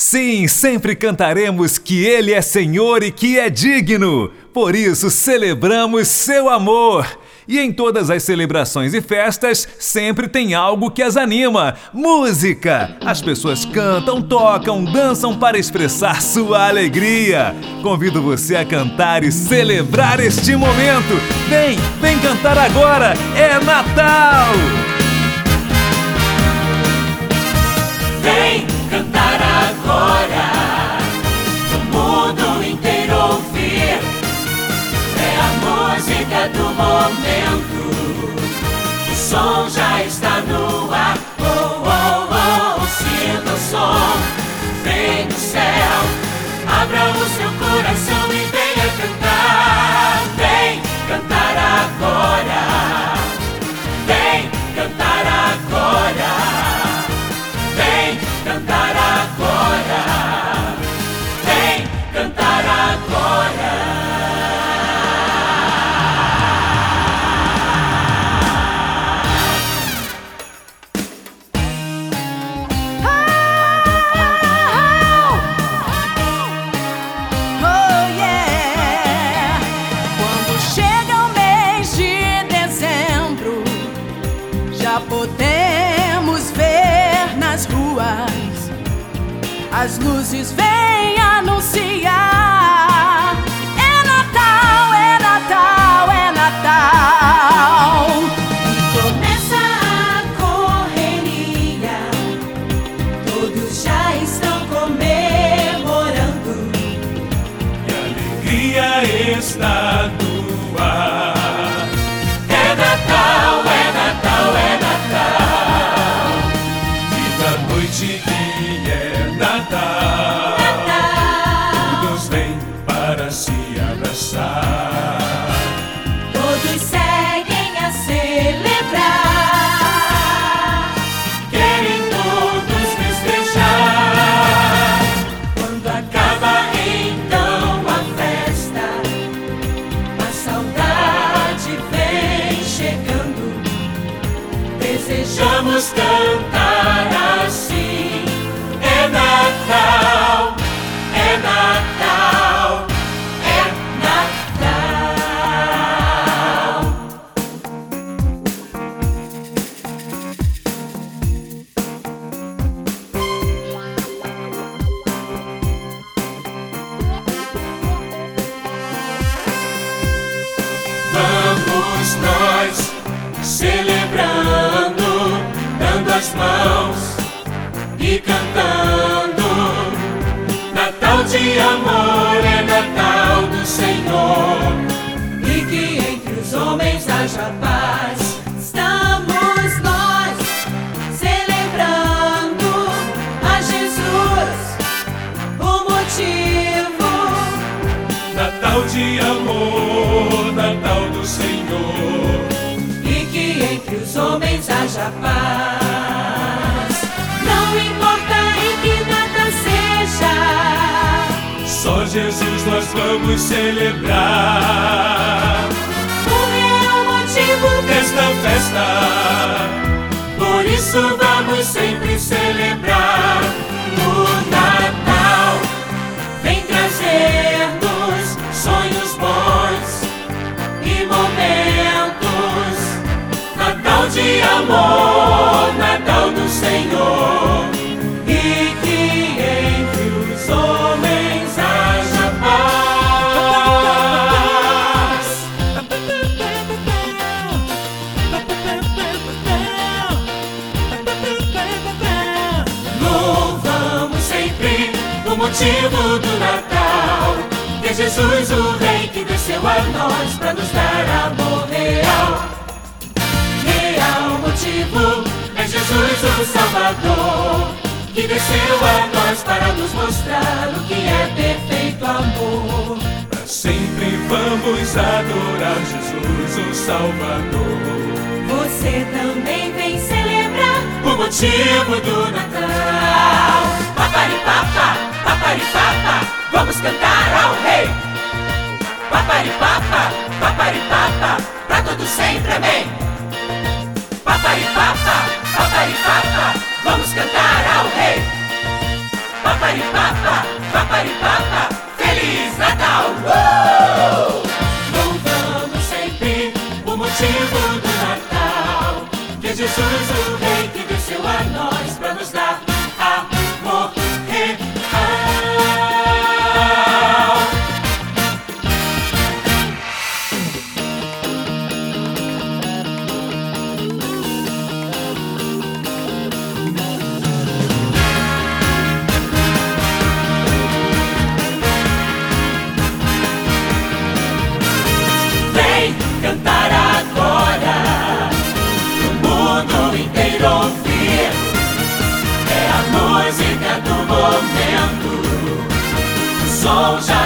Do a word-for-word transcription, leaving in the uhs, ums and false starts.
Sim, sempre cantaremos que Ele é Senhor e que é digno. Por isso celebramos seu amor. E em todas as celebrações e festas, sempre tem algo que as anima: música! As pessoas cantam, tocam, dançam para expressar sua alegria. Convido você a cantar e celebrar este momento. Vem, vem cantar agora! É Natal! Vem cantar agora, o mundo inteiro ouvir. É a música do momento, o som já está no ar. Oh, oh, oh, sinta o som, vem do céu. Abra o seu coração e venha cantar. Vem cantar agora, vem cantar agora. Vem cantar agora, vem cantar agora. Oh yeah! Quando chega o mês de dezembro, já podemos ver nas ruas, as luzes vêm anunciar. É Natal, é Natal, é Natal. E começa a correria, todos já estão comemorando. E a alegria está no ar. É Natal, é Natal, é Natal. E da noite que é Natal, Natal. todos vêm para se abraçar. Todos seguem a celebrar. Querem todos festejar. Quando acaba então a festa, a saudade vem chegando. Desejamos cantar assim. É Natal, é Natal, é Natal. Vamos nós celebrando, dando as mãos e cantando. Natal de amor é Natal do Senhor, e que entre os homens haja paz. Estamos nós celebrando a Jesus, o motivo. Natal de amor, Natal do Senhor, E que entre os homens haja paz. Não importa em que data seja, só Jesus nós vamos celebrar. o real motivo Nesta festa, por isso vamos sempre celebrar. O Natal vem trazer-nos sonhos bons e momentos. Natal de amor, Natal do Senhor, e que entre os homens haja paz. Louvamos sempre o motivo do Natal, que é Jesus o Rei que desceu a nós para nos dar amor real. Real motivo é Jesus o Salvador, que desceu a nós para nos mostrar o que é perfeito amor. Para sempre vamos adorar Jesus o Salvador. você também vem celebrar. O motivo do Natal. Paparipapa, paparipapa, vamos cantar ao Rei. Paparipapa, paparipapa, pra todo sempre, amém. Paparipapa, paparipapa, vamos cantar ao Rei. Paparipapa. Paparipapa, paparipapa, Feliz Natal! Uh! Louvamos sempre o motivo do Natal, que é Jesus o Rei que desceu a nós pra nos dar amor real. Vem cantar agora, pro mundo inteiro ouvir. É a música do momento, o som já